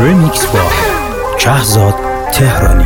ریمیکس با شهزاد تهرانی.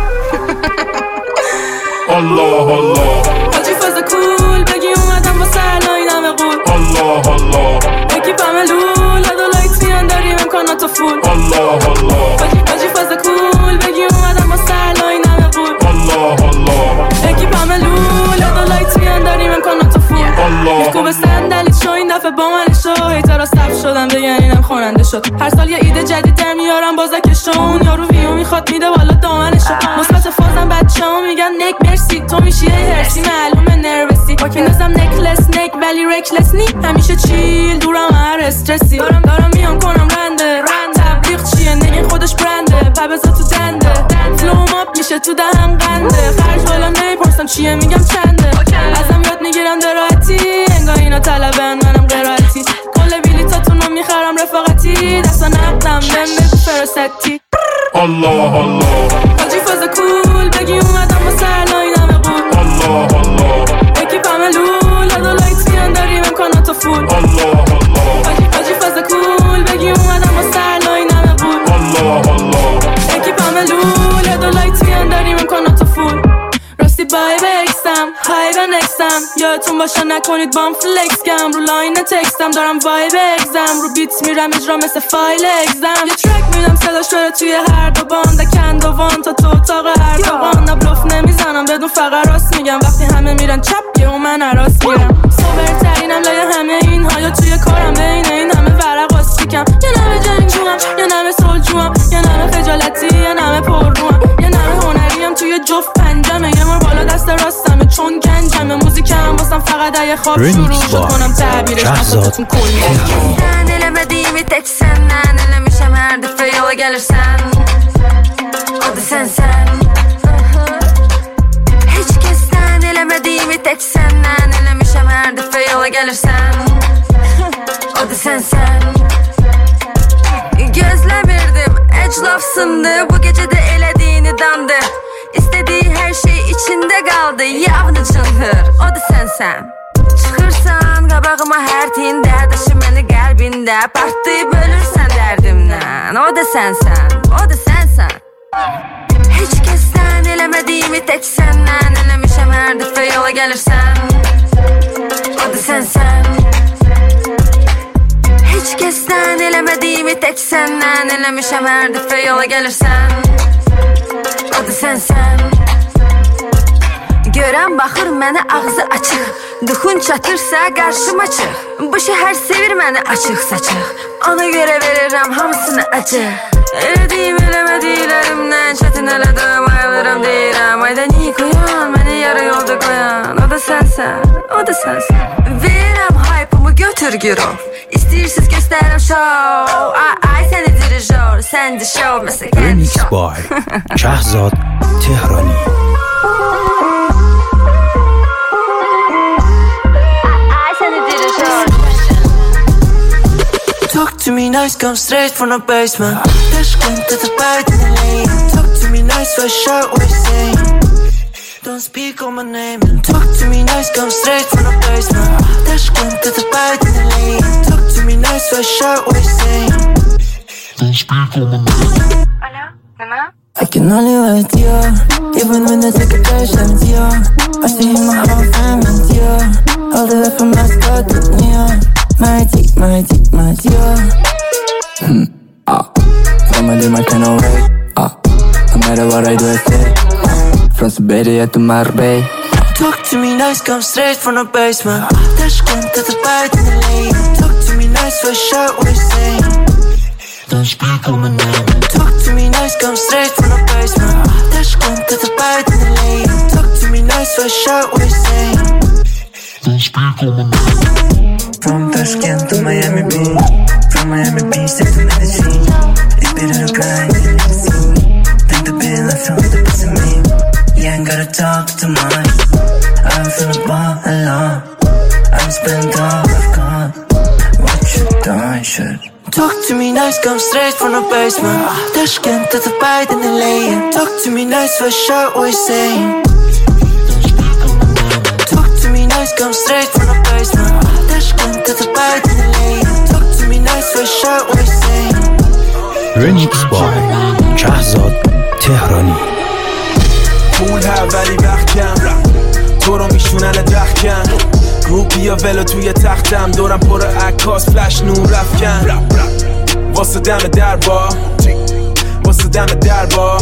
الله الله حاجی فاز کول بگی اومدم با سرلای نمه قول. الله الله بگی پملول هدولایت میان داریم امکاناتو فول. الله الله حاجی فاز کول بگی اومدم با سرلای نمه قول. الله الله بگی پملول هدولایت میان داریم امکاناتو فول. میخو به صندلی شو این دفعه با من شو هیترا صف شدم بگن اینم خواننده شد. هر سال یه ایده جدید در میارم بازکشون یارو ویو میخواد میده والا دامنشو. مثبت فازم بچه‌ها میگن نک مرسی تو میشی هرسی معلومه نروسی. میندازم نکلس نک ولی رکلس نی همیشه چیل دورم هر استرسی. دارم میام کنم رنده تبلیغ چیه نگه خودش برنده پبزا تو دنده فلوم اپ میشه تو دهم قنده خرج حالا نمیپرسم چیه میگم چنده ازم یاد میگیرم دراحتی انگار اینا طلبن منم قرائتی کل بلیطاتونو میخرم رفاقتی دستا نقدم بهم بگو فراستی. الله الله حاجی فاز کول بگی اومدم با سرلای نمه قول. الله الله بگی پملول هدولایت میان داریم امکاناتو فول. الله الله حاجی فاز کول بگی اومدم با سرلای نمه قول. الله الله بگی پملول هدولایت میان داریم امکاناتو فول. راستی بای بکسم های به نکسم یادتون باشه نکنید بام فلکس گم رو لاین تکستم دارم وایب اگزم رو بیت میرم اجرا مثل فایل اگزم یه ترک میدم صداش بره توی هر دو باند کند و وان تا تو اتاق هر دو باند بلوف نمیزنم بدون فقط راست میگم وقتی همه میرن چپ یه من عراس میرم سوبرترینم لای همه اینها یا توی کارم بین این همه ورق آستیکم یه نمه جنگجوام یه نمه سلجوام یه نمه خجالتی یه نمه پرروام یه نمه هنریم توی جفت پنجمه یه مار بالا دست راستمه چون گنجمه موزیکم واسم فقط اگه خواب شروع شد کنم تعبیرش نفستون کلیه Sen elemediğimi tek senden elemişem her defa yola gelirsen O da sen Hiç kesten elemediğimi tek senden elemişem her defa yola gelirsen O da sen Gözlemirdim eclafsındı bu gecede elediğini dandı İstediği her şey içinde kaldı yavru çıldır O da sen Çıxırsan qabağıma hər tində Daşı məni qəlbində Partlayıb ölürsən dərdimdən O da sənsən Heç kəsdən eləmədiyimi tək səndən Eləmişəm hər dəfə yola gəlirsən O da sənsən Heç kəsdən eləmədiyimi tək səndən Eləmişəm hər dəfə yola gəlirsən O da sənsən Görən baxır mənə ağzı açıq Duxun çatırsa qarşıma çıx Bu şəhər sevir məni açıq saçıq Ona görə verirəm hamısını acı Elədiyim eləmədiklərimdən Çətin elədim ayılırım deyirəm Ayda niyə qoyan məni yarı yolda qoyan O da sənsən Verirəm hype'ımı götür girov İstəyirsiz göstərim show Ay səni dirijor Səndi show məsəl kəndi ریمیکس show با شهزاد تهرانی. Talk to me nice, come straight from the basement. Dashcam to the bite in the lane. Talk to me nice, fresh shirt, what you saying? Don't speak on my name. Talk to me nice, come straight from the basement. Dashcam to the bite in the lane. Talk to me nice, fresh shirt, what you saying? Don't speak on my name. Alo, Nima? I can only wait, yeah. Even when I take a patient, yeah. I see my whole family, yeah. All the way from my start to yeah. My dear. Family, my kind of way. No matter what I do, I stay. From Siberia to Marbella. Talk to me nice, come straight from the basement. Dashcam to the bite in the lane. Talk to me nice, fresh shirt, what you saying? Don't speak on my name. Talk to me nice, come straight from the basement. Dashcam to the bite in the lane. Talk to me nice, fresh shirt, what you saying? Don't speak on my name. From Tashkent to Miami Beach. From Miami Beach to Medellin. It's been a grind in the scene. Think the bill I feel the piece of me. You ain't gotta talk too much. I'm feeling ball alone. I'm spent all I've got. What you doing, shit? Talk to me nice, come straight from the basement. Tashkent to the bite in the lane. Talk to me nice, fresh shirt, what you saying? Talk to me nice, come straight from the basement. Dashcam to the bite in the lane. Talk to me nice, fresh shirt, what you saying? رمیکس با شهرزاد تهرانی. پول ها ولی وقت کم، تو رو میشونن درخکم، گروپی یا ولو توی تختم، دورم پر عکاس فلش نور رفکن، واسه دم دربا، واسه دم دربا،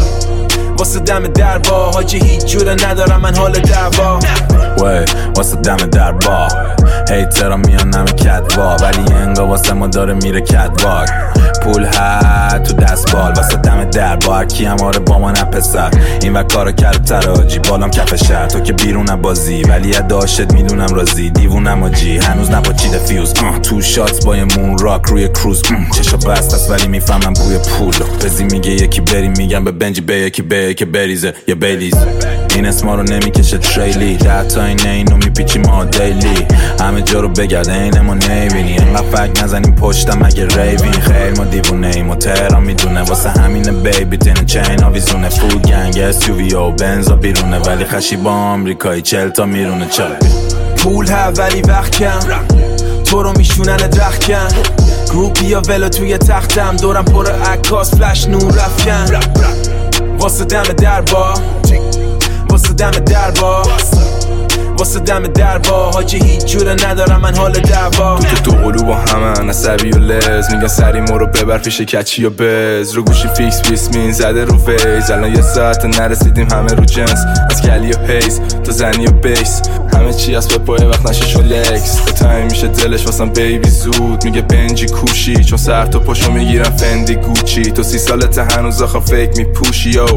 واسه دم دربا، حاجی هیچ جوره ندارم من حال دعوا، وی واسه دم دربا، هیترا میان نمی کدوا، ولی انگا واسه ما داره میره کدواک، پول ها تو دست بال واسه دم دربا، هرکی هم آره با ما نپسر، این و کارو کرد تراجی، بالام کف شهر، تو که بیرون بازی ولی اداشت میدونم رازی، دیوونم آجی هنوز نپاچیده فیوز، تو شات با یه مون راک روی کروز، چشا بست است ولی میفهمم بوی پول، بزی میگه یکی بریم میگم به بنجی به یکی به که بریزه یه بیلیز، این اسما رو نمیکشه تریلی، ده تا اینو میپیچی ما دیلی، همه جا رو بگرد این ما نمیبینی، انقدر فک نزنیم پشتم اگه ریوین، خیلی ما دیوونه ایم و تهران میدونه، واسه همینه بیبی تین چین آویزونه، فول گنگ SUV و بنزا بیرونه، ولی خشی با آمریکایی 40 تا میرونه، چل پول ها ولی وقت کم، تو رو میشونن درخکم، گروپی یا ولو توی تختم، دورم پر عکاس فلش نور رفکن، واسه دم دربا، واسه دم دربا، واسه دم دربا، حاجی هیچ جوره ندارم من حال دعوا، تو قلوب همه عصبی و لز، میگن سری ما رو ببر پیش کچی و بز، رو گوشی فیکس بیسمین زده رو ویز، الان یه ساعت نرسیدیم همه رو جنس، از کلی و هیز تا زنی و بیس، همه چی از پای وقت نشه شو لکس، تایم میشه دلش واسم بیبی زود، میگه بنجی کوشی چون سر تا پاشو میگیرم فندی گوچی، تو 30 سالت هنوز آخه فیک میپوشی یو،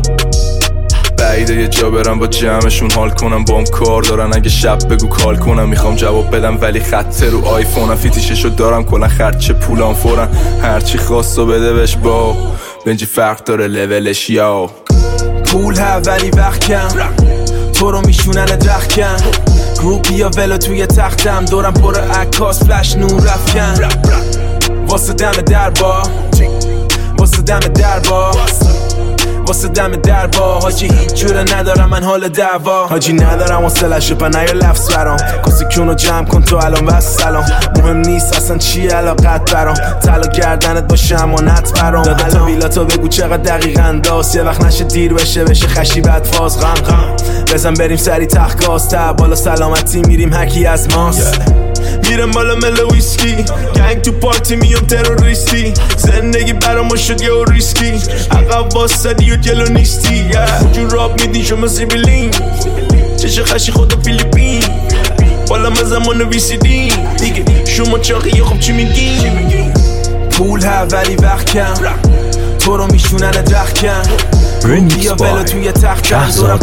بعیده یه جا برم با جمعشون حال کنم، بام کار دارن اگه شب بگو کال کنم، میخوام جواب بدم ولی خط رو آیفونم، فیتیششو دارم کلا خرچه پولام فورن، هرچی خواستو بده بهش با بنجی فرق داره لولش یا پول ها ولی وقت کم، تو رو میشونن درخکم، گروپی یا ولو توی تختم، دورم پر عکاس فلش نور رفکن، واسه دم دربا، واسه دم دربا، واسه دم دربا، حاجی هیچ جوره ندارم من حال دعوا، حاجی ندارم واسلش پا نیا لفظ برام، کسی کونو جمع کن تو الان بس سلام، مهم نیست اصلا چیه علاقت برام، طلا گردنت باشه امانت برام، دادا ویلاتو بگو چقدر دقیقاً انداز، یه وقت نشه دیر بشه خشی بعد فاز غم بزن بریم سری تخت گاز، تا بالا سلامتی میریم هکی از ماست، میرم بالا ملو ویسکی، گنگ تو پارتی میام تروریستی، زندگی برام شد یه ریسکی، عقب واسدی و جلو نیستی، جون راب میدین شما سیبیلین، چشه خشی خدا فیلیپین، بالا من زمان ویسیدین، دیگه شما چاقیه خب چی میگین، پول ها ولی وقت کم، تو رو میشونن درخکم، رمیکس با شهرزاد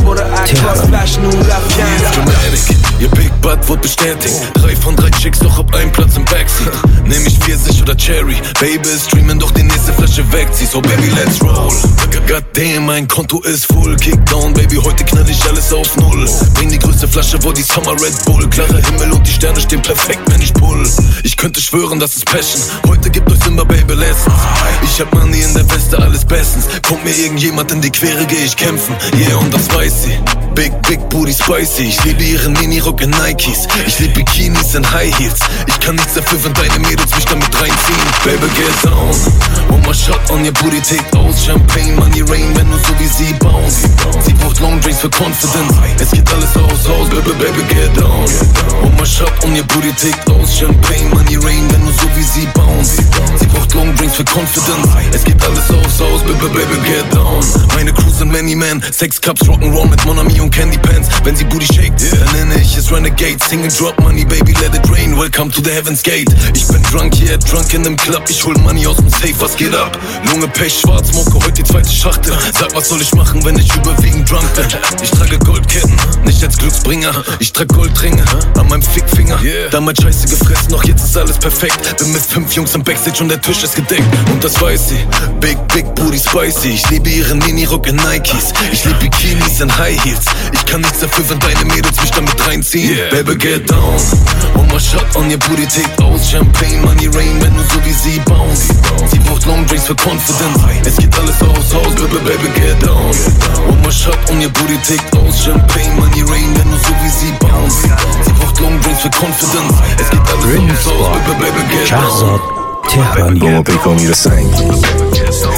تهرانی. Ihr Big Butt wird bestätigt, 3 von 3 Chicks, doch hab einen Platz im Backseat. Nehm ich Pfirsich oder Cherry, Baby ist streamen, doch die nächste Flasche wegzieh. So Baby, let's roll. Goddamn, mein Konto ist full. Kickdown, Baby, heute knall ich alles auf Null. Bring die größte Flasche, wo die Summer Red Bull. Klarer Himmel und die Sterne stehen perfekt, wenn ich pull. Ich könnte schwören, das ist Passion. Heute gibt euch Simba, Baby, Lessons. Ich hab Money in der Weste, alles bestens. Kommt mir irgendjemand in die Quere, geh ich kämpfen. Yeah, und das weiß sie. Big Booty spicy. Ich liebe ihren Minirock in Nikes. Ich lieb Bikinis in High Heels. Ich kann nichts dafür, wenn deine Mädels mich damit reinziehen. Baby, get down. One more shot on your booty, take aus. Champagne, money, rain, wenn du so wie sie bounce. Sie braucht Long Drinks für Confidence. Es geht alles aus, baby, get down. One more shot on your booty, take aus. Champagne, money, rain, wenn du so wie sie bounce. Sie braucht Long Drinks für Confidence. Es geht alles aus, baby, get down. Meine Crew sind many men. Sex Cups, Rock'n'Roll mit Monami und Candy Pants. Wenn sie Booty shakt, dann nenne ich es Renegade. Sing and drop money, baby, let it rain. Welcome to the Heaven's Gate. Ich bin drunk, yeah, drunk in dem Club. Ich hol Money aus dem Safe, was geht ab? Lunge, Pech, schwarz, Mocke, heute die zweite Schachtel. Sag, was soll ich machen, wenn ich überwiegend drunk bin? Ich trage Goldketten, nicht als Glücksbringer. Ich trage Goldringe an meinem Fickfinger. Damals scheiße gefressen, doch jetzt ist alles perfekt. Bin mit 5 Jungs im Backstage und der Tisch ist gedeckt. Und das weiß sie, Big Booty spicy. Ich liebe ihren Minirock in Nikes. Ich liebe Bikinis in High Heels. Ich kann nichts dafür, wenn deine Mädels mich damit reinziehen. Baby, get down. One more shot on your booty, take aus. Champagne, money, rain, wenn du so wie sie bounce. Sie braucht Long Drinks für Confidence. Es geht alles aus, baby, get down. One more shot on your booty, take aus. Champagne, money, rain, wenn du so wie sie bounce. Sie braucht Long Drinks für Confidence. Es geht alles aus, baby, get down. شهرزاد تهرانی. Como pico mi lo sangue.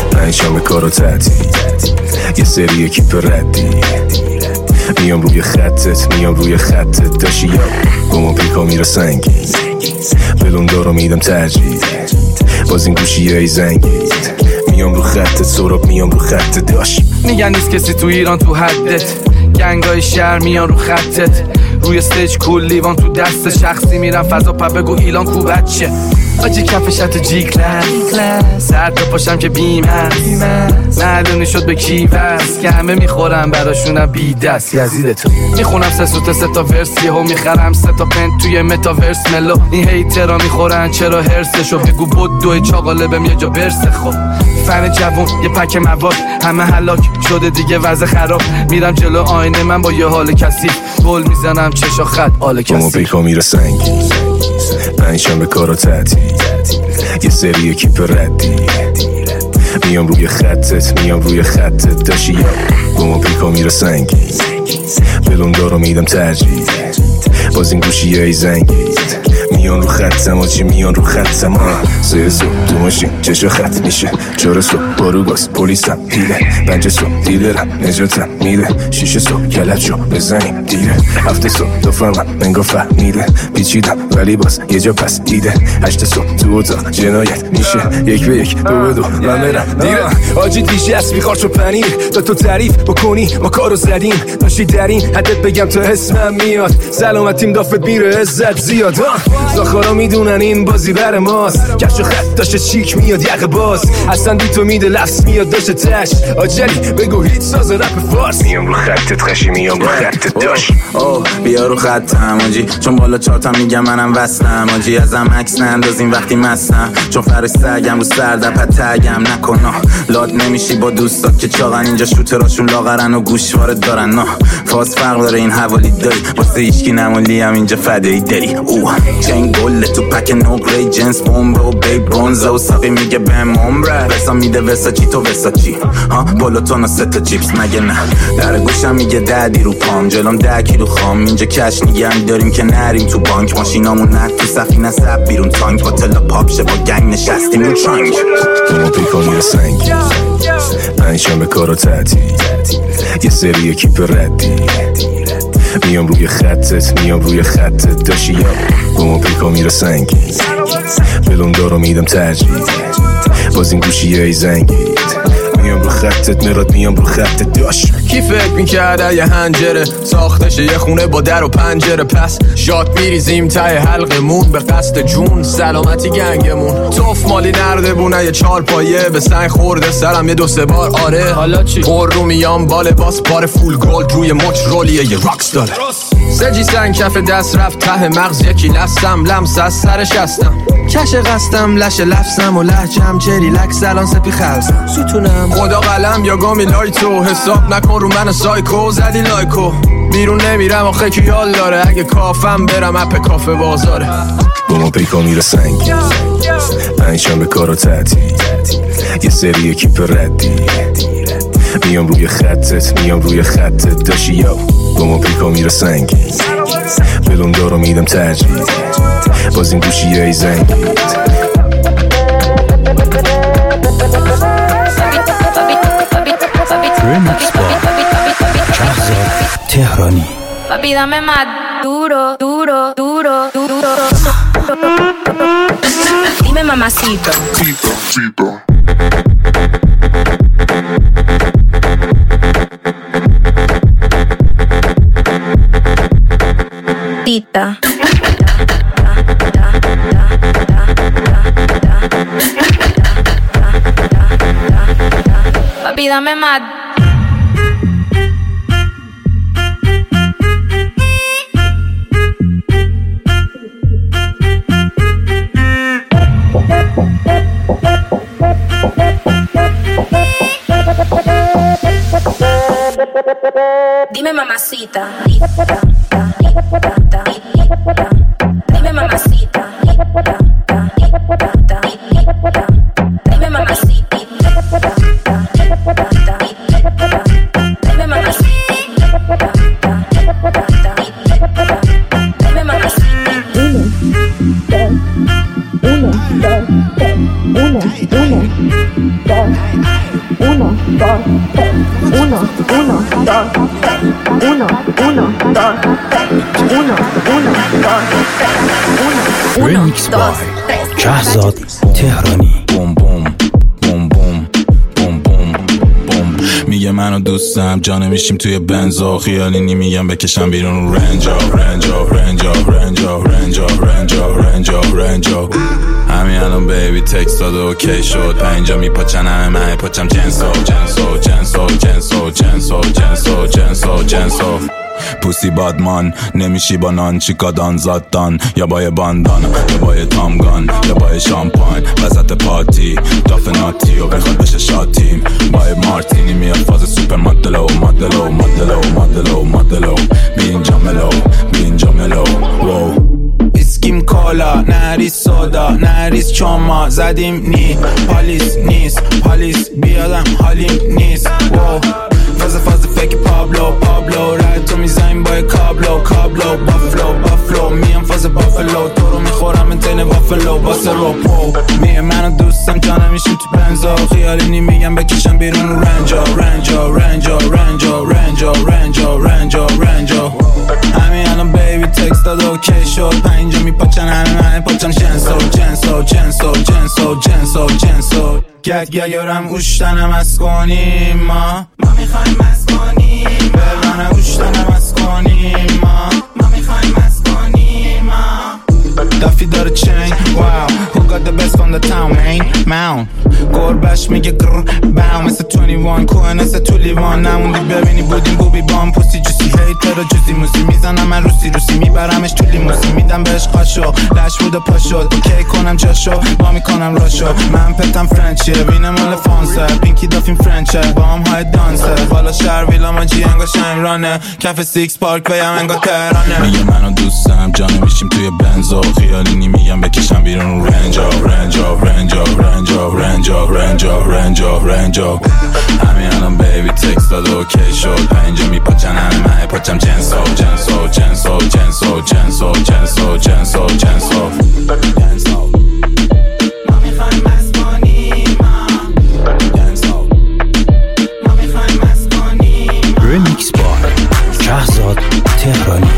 پنجشنبه کارو تعطیل، یه سری اکیپ ردی، میام روی خطت داشتی یا با ما پیکا میره سنگین، بلون دارو میدم ترجیح، باز این گوشی های زنگید، میام رو خطت سراب، میام رو خطت داشت. میگن نیست کسی تو ایران تو حدت، گنگای شهر میان رو خطت، روی استیج کول لیوان تو دست، شخصی میرم فضا پا بگو ایلان کو بچه، آجی کفشت جی کلاس، سر تا پاشم که بیم هست، معلومی شد به کی وست که همه میخورم براشونم بی دست، یزیدتون میخونم سه تا ورس، یهو میخرم 3 تا پنت توی متاورس ملو، این هیترا میخورن چرا هرسشو، بگو بود دوی چاقالبم یه جا برسه. خب فن جوون یه پک مواد، همه هلاک شده دیگه وضع خراب، میرم جلو آینه من با یه حال کثیف، گل میزنم چشا خط آل کثیف، با پیکا میره سنگین، پنجشنبه کارو تعطیل، یه سری اکیپ ردی، میام روی خطت داشتی یا با ما پیکا میره سنگین، بلون دارو میدم ترجیح، باز این گوشی های زنگید، میان رو خطم آجی میان رو خطم، سه صبح تو ماشین چشا خط میشه، 4 صبح بارو گاز پلیسم دیده، 5 صبح دیلرم نجاتم میده، 6 صبح کلت شو بزنیم دیره، 7 صبح تو فهمم منگا فهمیده، پیچیدم ولی باز یه جا پس دیده، 8 صبح تو اتاق جنایت میشه، 1 به 1 2 به 2 من برم دیره، آجی دیشه است میخواد شو پنیر، تا تو تعریف بکنی ما کارو زدیم، داشتی در این حدت بگم تو اسمم میاد، سلامتیم دافت میره عزت زیاد، زاخارا میدونن این بازی بر ماست، کفش و خط داشته چیک میاد یقه باز، اصلا بی تو میده لفظ میاد داشته تش، آجلی بگو هیچ ساز رپ فارس، میام رو خطت خشی میام رو خطت داشت، بیا رو خطم آجی، چون بالا 4 تا میگم منم وصلم آجی، ازم عکس نندازین وقتی مستم، چون فرش سگم رو سردپت تگم نکنا، لاد نمیشی با دوستات که چاقن، اینجا شوتراشون لاغرن و گوشوارت دارن، نه فاز فرق داره این حوالی داری، واسه هیچکی نمولی هم اینجا فدایی داری، چنگ گله تو پک نقره جنس بومبه و بی برونزه و ساقی میگه بهم عمره، وسا میده وسا چی تو وسا چی، بالا تو 3 تا چیپس مگه نه، در گوشم میگه ددی رو پام، جلوم 10 کیلو خام، اینجا کش نگه داریم که نریم تو بانک، ماشینامون نه تو سفینه سب بیرون تانک، با تلا پاپ شه با گنگ نشستیم رو ترانک، با پیکا میره سنگین، پنجشنبه کارو تعطیل، یه سری اکیپ ردی، میام روی خطت داشتی یا با ما پیکا میره سنگین، بلون دارو میدم ترجیح، باز این گوشی های زنگید، میام رو خطت مراد میام رو خطت داشت. کی فکر میکرده یه هنجره ساختشه یه خونه با در و پنجره، پس شات میریزیم ته حلقمون به قصد جون سلامتی گنگمون، توف مالی نرده بونه یه 4 پایه به سنگ خورده سرم یه 2-3 بار، آره حالا چی پر رو میام باله باس بار فول گولد روی مچ رولیه یه راکس داره، سجی سنگ کف دست رفت ته مغز یکی لستم لمس از سرش هستم، کش قستم لش لفظم و لحجم چری لک سلان سپی خلصم ستونم خدا قلم یا گامی لایتو، حساب نکن رو من سایکو زدی لایکو، بیرون نمیرم آخه کی یال داره، اگه کافم برم اپ کافه بازاره، با ما پیکا میره سنگین، پنجشنبه کارو تعطیل، یه سری اکیپ ردی، میام روی خطت داشتی یا با ما پیکا میره سنگین، بلون دارو میدم ترجیح، باز این گوشی های زنگید، ریمیکس با شهرزاد تهرانی. Papi, dame más duro, duro, duro, duro. Dime mamacito. Tita. Papi, dame más. Dime mamacita. Dime mamacita. Dime mamacita. Dime mamacita. Remix by شهزاد تهرانی. بوم بوم بوم بوم بوم بوم بوم. میگه منو دوستم جا نمیشیم توی بنزا، خیالی نمیگم بکشم بیرون رنجا رنجا رنجا رنجا رنجا رنجا رنجا رنجا. همین الان بیبی تکست داده اوکی شد، پنجا میپاچن همه من پاچم جنسو جنسو جنسو جنسو جنسو جنسو جنسو جنسو. پوسی بادمان نمیشی با نان چیکادان زادان، یا با یه باندان یا با یه تامگان یا با یه شامپاین وسط پارتی داف ناتی و بخواد بشه شاتیم با یه مارتینی میاد فاز سوپر مدلو مدلو مدلو مدلو مدلو. بی اینجا ملو بی اینجا ملو وو. اسکیم کالا نریس سودا نریس چاما زدیم نی پالیس نیست پالیس بیادم حالیم نیست وو. فاز فکر پابلو پابلو رای تو میزنیم با کابلو کابلو بافلو بافلو. میام فاز بافلو تو رو میخورم انتین وافلو واسه روپو. میگه منو دوستم جا نمیشیم تو بنزا، خیالی نمیگم بکشم بیرون رنجا رنجا رنجا رنجا رنجا رنجا رنجا رنجا. همین الان بیبی تکست داد اوکی شد، پنجا میپاچن همه پاچن جنسو جنسو جنسو جنسو جنسو جنسو. گگرم اوشتنم از کنیم ما میخوایم از کنیم برانه اوشتنم از کنیم ما میخوایم از کنیم ما. دفی داره چین واو who got the best on the town main mound. گربش میگه گر باو مثل 21 کوه مثل تو لیوان نموندی ببینی بودیم بوبی بام پوسی جوسی هیتر جوزی موزی میزنم من روسی میبرمش تو لیموسی میدم بهش قاشو لش بود و پا شد اوکی کنم جاشو با میکنم راشو. من پتم فرنچیه بینم مال فانسه پینکی دافین فرنچه با هم های دانسه بالا شهر ویلا ما جی انگا شنگرانه کف سیکس پارک بیم انگا تهرانه. میگه منو دوستم جا نمیشیم توی بنزا، خیالی نمیگم بکشم بیرون رنجا رنجا رنجا رنجا رنجا رنجا رنجا رنجا. همین الان بیبی تکست داد اوکی شد، پنجا میپاچن همه من پاچم جنسو جنسو جنسو جنسو جنسو جنسو جنسو جنسو جنسو. ما میخوایم از کنیم جنسو ما میخوایم از کنیم. Remix by شهزاد تهرانی.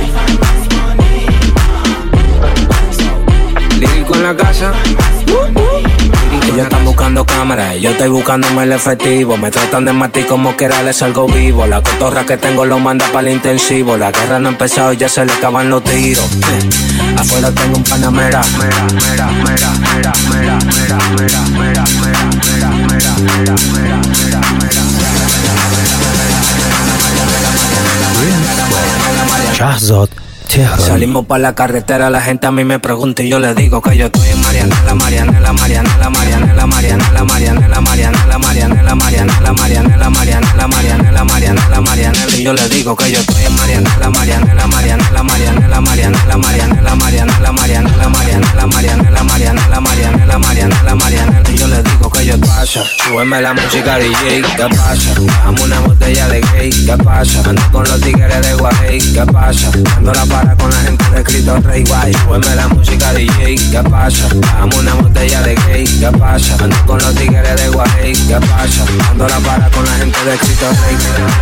Lírico en la casa. Ellos están buscando cámaras y yo estoy buscándome el efectivo. Me tratan de matar como quiera les salgo vivo. La cotorra que tengo lo manda para el intensivo. La guerra no ha empezado y ya se le acaban los tiros. Afuera tengo un panamera. شهزاد تهرانی. Salimos pa' la carretera, la gente a mí me pregunta y yo le digo que yo estoy en Marianela, Marianela, Marianela, Marianela, Marianela, Marianela, Marianela, Marianela, Marianela, Marianela, Marianela, Marianela, Marianela, Marianela. Y yo le digo que yo estoy en Marianela, Marianela, Marianela, Marianela, Marianela, Marianela, Marianela, Marianela, Marianela, Marianela, Marianela, Marianela, Marianela, Marianela. Y yo le digo que yo pasa, súbeme la música DJ, ¿qué pasa? Dame una botella de gay, ¿qué pasa? Ando con los tigres de Guay, ¿qué pasa? Ando la con la gente de Cristo Rey Guay. Súbeme la música DJ, ¿qué pasa? Dame una botella de gay, ¿qué pasa? Ando con los tigres de Guay, ¿qué pasa? Ando la para con la gente de Cristo Rey.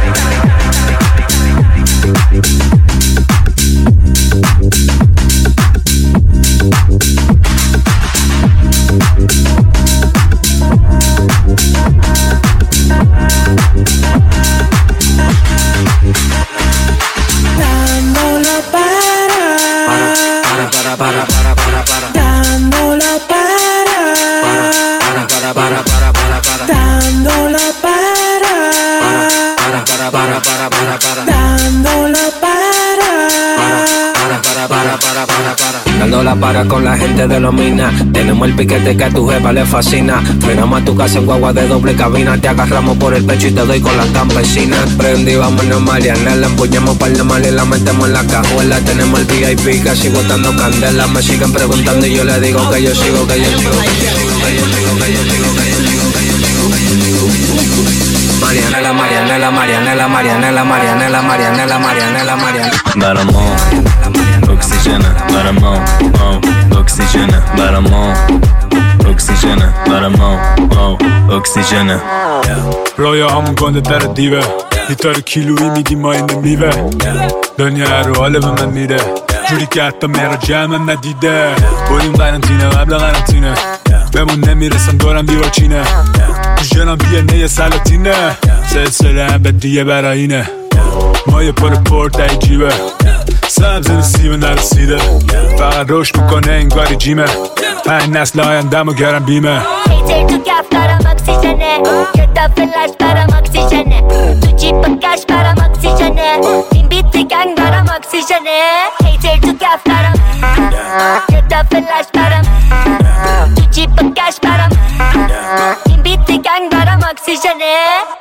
Dándola para con la gente de los minas. Tenemos el piquete que a tu jefa le fascina. Frenamos a tu casa en guagua de doble cabina. Te agarramos por el pecho y te doy con las campesinas. Prendí, vámonos Marianela. Empuñamos par de mal y la metemos en la cajuela. Tenemos el VIP casi botando candela. Me siguen preguntando y yo le digo que yo sigo, que yo sigo, que yo sigo, que yo sigo, que yo sigo, que yo sigo, que yo sigo. Marianela, Marianela, Marianela, Marianela, Marianela, Marianela, Marianela, Marianela. برامون اکسیژن برامون اکسیژن برامون اکسیژنه برا ما اکسیژنه رایا همون گنده در دیوه گیتار کیلویی میدیم ما اینه میوه دنیا رو حاله به من میره جوری که حتی مرا جمعم ندیده بریم قرنطینه قبل قرنطینه بمون نمیرسم دورم دیوار چینه تو جنم دیه سلاطینه سلسله هم به دیگه براینه ما یه پورت ای جیبه سبز نسیبه نرسیده فقط روش میکنه انگاری جیمه 5 نسل آیندم و گرم بیمه هیتر تو کف برام اکسیژنه کتاب فلش برام اکسیژنه تو جیب کش برام اکسیژنه این بیت گنگ برام اکسیژنه هیتر تو کف برام کتاب فلش برام تو جیب کش برام این بیت گنگ برام اکسیژنه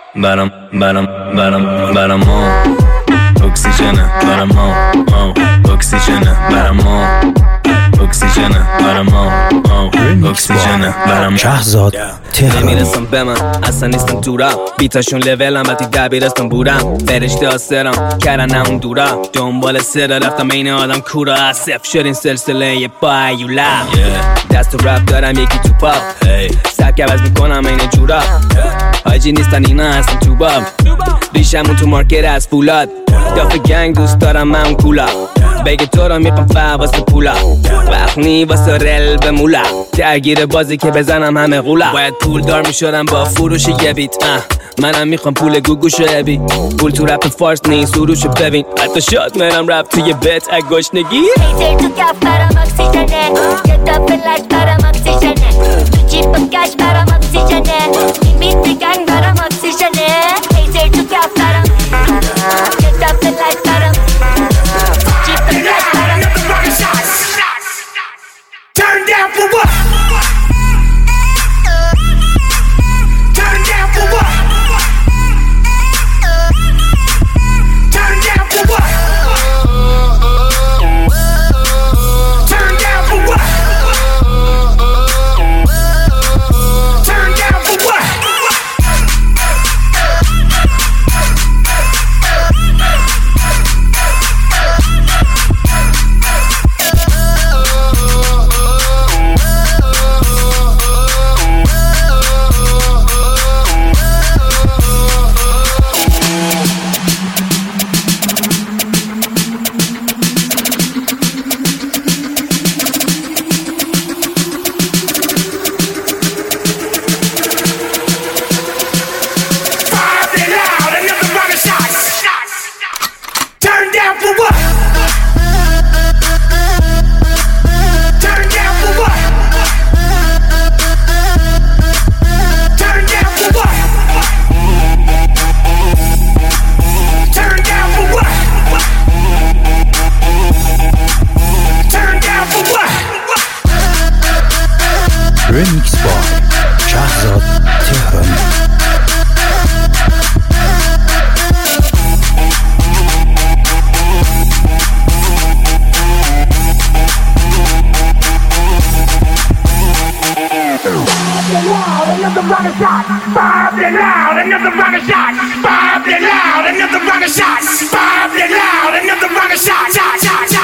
برام اکسیژنه برام اکسیژنه برام اکسیژنه برام اکسیژنه برام شهرزاد تهرانی نمیرسم به من اصلا نیستم دورم بیتاشون لولم وقتی دبیرستان بودم فرشته آسرم کردن اون دورم دنبال سر رفتم این آدم کورا از صفر شد این سلسله بایولا دست تو رپ دارم یکی تو پاپ سبک عوض میکنم این جورا حاجی نیستن اینا هستن تو باب ریشمون تو مارکت از فولاد دافه گنگ دوست دارم من کولا بگه تو رو میپم واسه پولا وقت نی واسه رل به مولا درگیر بازی که بزنم همه غولا باید پول دار میشدم با فروش یه بیت منم میخوام پول گوگوشو ابی پول تو رپ فارس نیست سروشو ببین حتی شاد منم رپ توی بیت اگوشنگی هیتر تو کف برام اکسیژنه کتاب فلش برام اکسیژنه تو جیب کش برام اکسیژنه این بیت گنگ برام اکسیژنه هیتر تو کف برام کتاب فلش برام جیب کش برام Turn down for what? Turn down for what? Turn down for what? Turn down for what? Turn down for what? رمیکس با شهرزاد تهرانی Another rocket shot, fired it loud. Another rocket shot, fired it loud. Another rocket shot, fired it loud. Another rocket shot, shot, shot, shot.